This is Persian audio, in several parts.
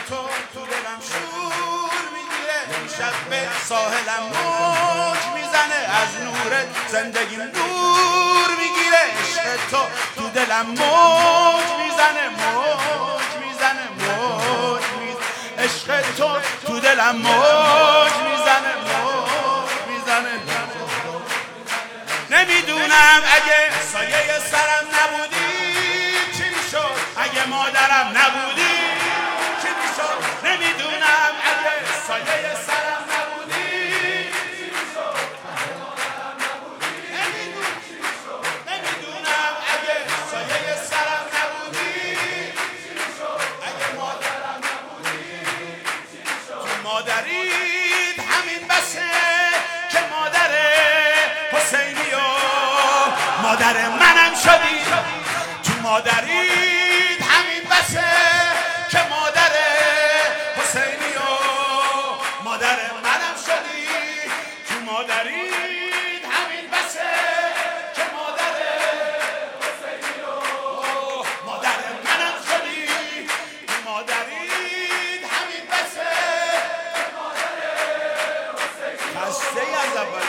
تو دلم شور میگیره امشب به ساحلم موج میزنه از نورت زندگیم نور میگیره عشق تو دلم موج میزنه عشق تو دلم موج میزنه نمیدونم اگه سایه سرم نبودی چی میشد اگه مادرم نبودی چی میشد نمیدونم اگه سایه سرم نبودی چی میشد اگه مادرم نبودی نمیدونم اگه سایه سرم نبودی چی میشد اگه مادرم نبودی چی میشد تو مادرید همین بسه که مادر حسینی و مادر منم شدی تو مادرید همین بسه که مادر حسینی و مادر منم شدی تو مادرید همین بسه که مادر حسینی و مادر منم شدی تو مادرید همین بسه که مادر حسینی خسته از اول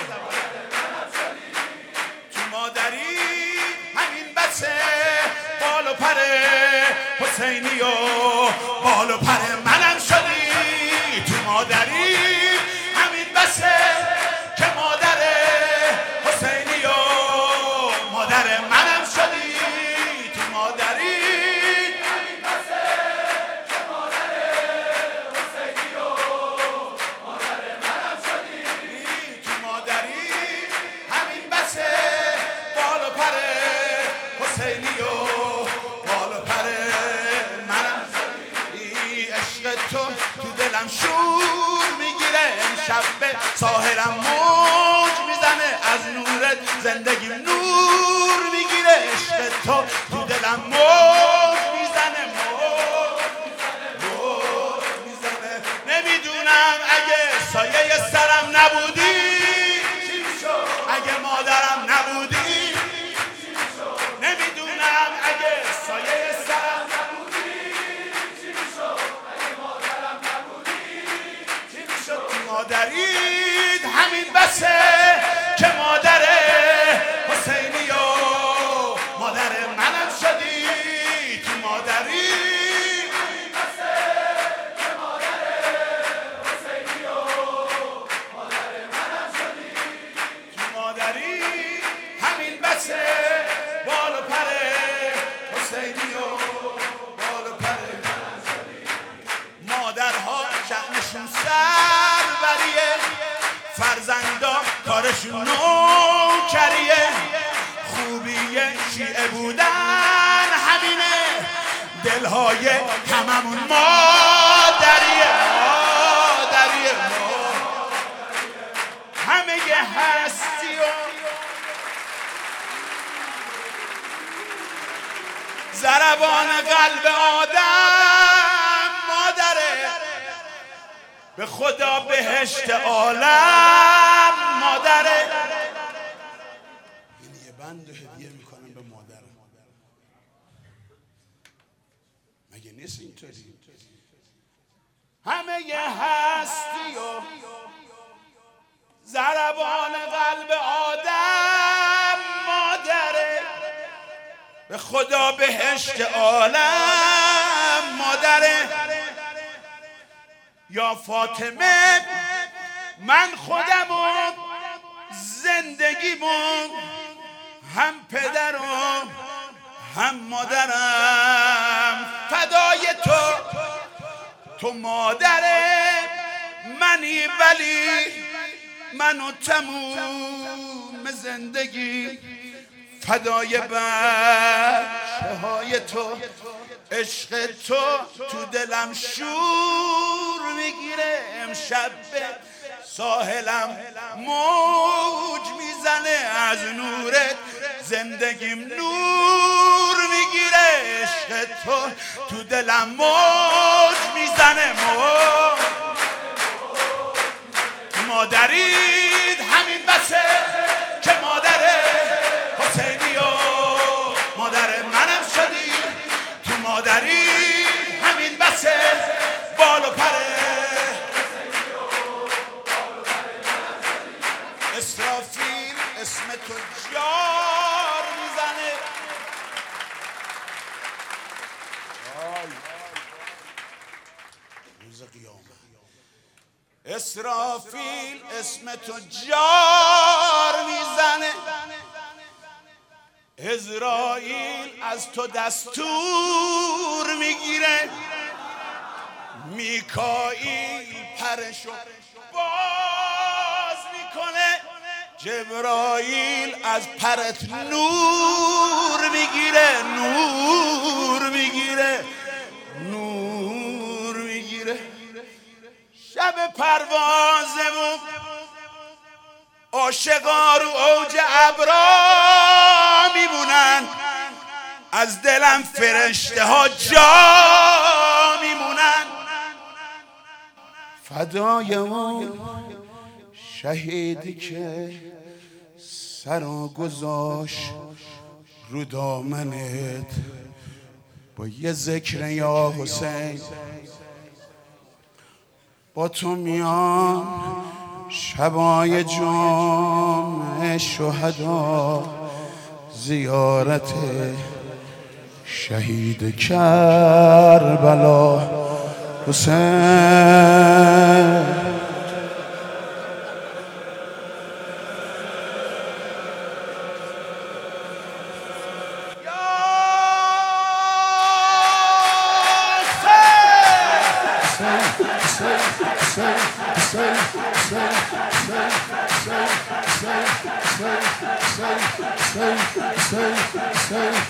مادری همین بسه بال و پر حسینی و بال و پر منم شدی تو مادری همین بسه که مادر حسینی و مادر منم شدی تو مادری همین بسه که مادر حسینی و مادر منم شدی تو مادری همین بسه حسینی و بال و پر منم عشق تو دلم شور میگیره امشب به ساحلم موج میزنه از نورت زندگیم نور میگیره عشق تو دلم موج میزنه نمیدونم اگه سایه سرم نبودی چی میشد اگه مادرم نبودی نمیدونم اگه سایه سرم نبودی چی میشد اگه مادرم نبودی چی میشد تو مادرید همین بسه که مادر حسینی و مادر منم شدی تو مادری همین بسه که مادر حسینی و مادر منم شدی تو مادری همین بسه بال و پر حسینی و بال و پر مادرها شأنشون سروریه فرزندا کارشون نوکریه خوبی شیعه بودن همینه دلهای هممون مادریه همه یه هستی و ضربان قلب آدم مادره به خدا بهشت عالم مادره این یه بند هدیه میکنم به مادرم مگه نیست اینطوری همه یه هستی و ضربان قلب آدم مادره به خدا بهشت عالم مادره یا فاطمه من خودمون زندگیمون هم پدرم هم مادرم فدای تو مادر منی ولی منو تموم زندگی فدای بچه های تو عشق تو دلم شور میگیره امشب به ساحلم موج میزنه از نورت زندگیم نور میگیره عشق تو دلم موج میزنه مادرید همین بسه که مادر حسینی و مادر منم شدی تو مادری همین بسه بال اسرافیل اسم تو جار میزنه، عزرائیل از تو دستور میگیره، میکائیل پرشو باز میکنه، جبرائیل از پرت نور میگیره، نور میگیره، نور میگیره. شب پروازمون عاشقا رو اوج ابرا میمونن، از دلم فرشته ها جا میمونن. فدای اون شهیدی که سرا گذاشت رو دامنت، با یه ذکر یا حسین با تو میام شبای جمعه شهدا، زیارت شهید کربلا حسین.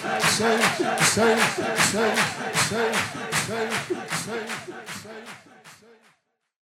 Say